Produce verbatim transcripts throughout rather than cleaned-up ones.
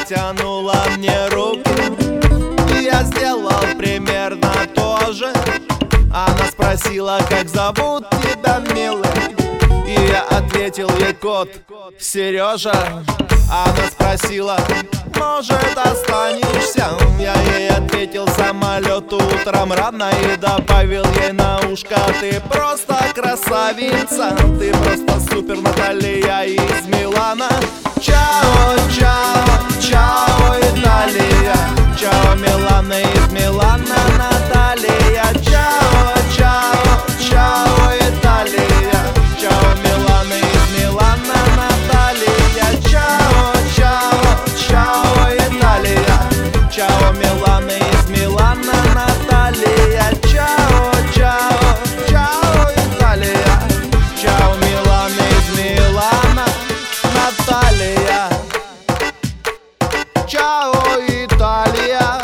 протянула мне руки, и я сделал примерно то же. Она спросила, как зовут тебя, милый, и я ответил ей: кот Сережа. Она спросила: может, останешься? Я ей ответил: самолет утром рано, и добавил ей на ушко: ты просто красавица, ты просто супер, Наталья из Милана. Чао, чао, чао, Италия. Чао, Милана из Милана, Наталья. Чао, чао, чао, Италия. Чао, Милана из Милана, Наталья. Чао, чао, чао, Италия. Чао, Милана из Милана, Наталья. Чао, чао, чао, Италия. Чао, Милана из Милана, Наталья. Чао, Италия.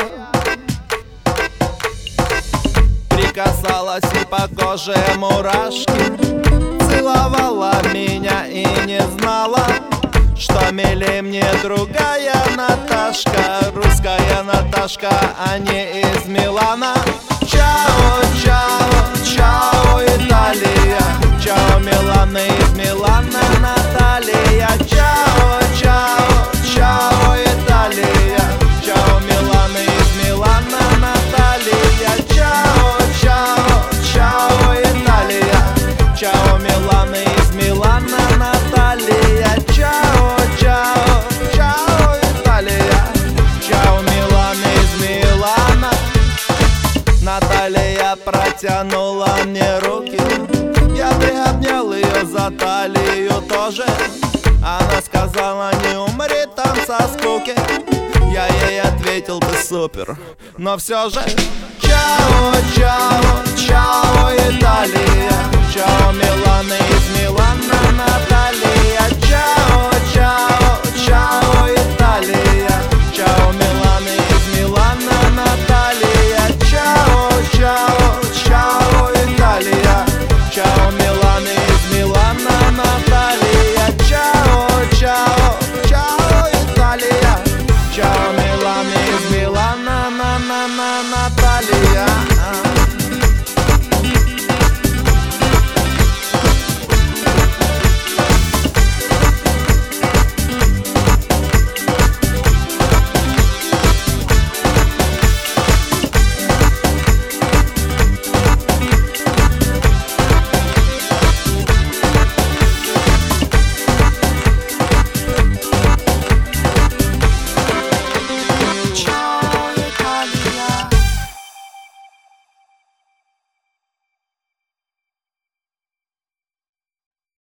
Прикасалась и по коже мурашки, целовала меня и не знала, что милее мне другая Наташка, русская Наташка, а не из Милана. Чао, чао, чао, Италия. Чао, Милана из Милана, Наталья. Чао, чао, чао, Италия. Чао, Милана из Милана, Наталья. Чао, чао, чао, Италия. Чао, Милана из Милана, Наталья. Чао, чао, чао, Италия. Чао, Милана из Милана. Наталья протянула мне руки, я приобнял ее за талию тоже. Она сказала: не умри там со скуки. Я ей ответил: ты супер, но все же. Чао, чао, чао, Италия. Чао, Милана из Милана, Наталья. Чао, чао, чао, Италия. Чао, Милана из Милана, Наталья. Чао, чао, чао, Италия. Чао, Милана из Милана, Наталья. Чао, чао, чао, Италия. Чао, Милана из Милана, на на на Наталья.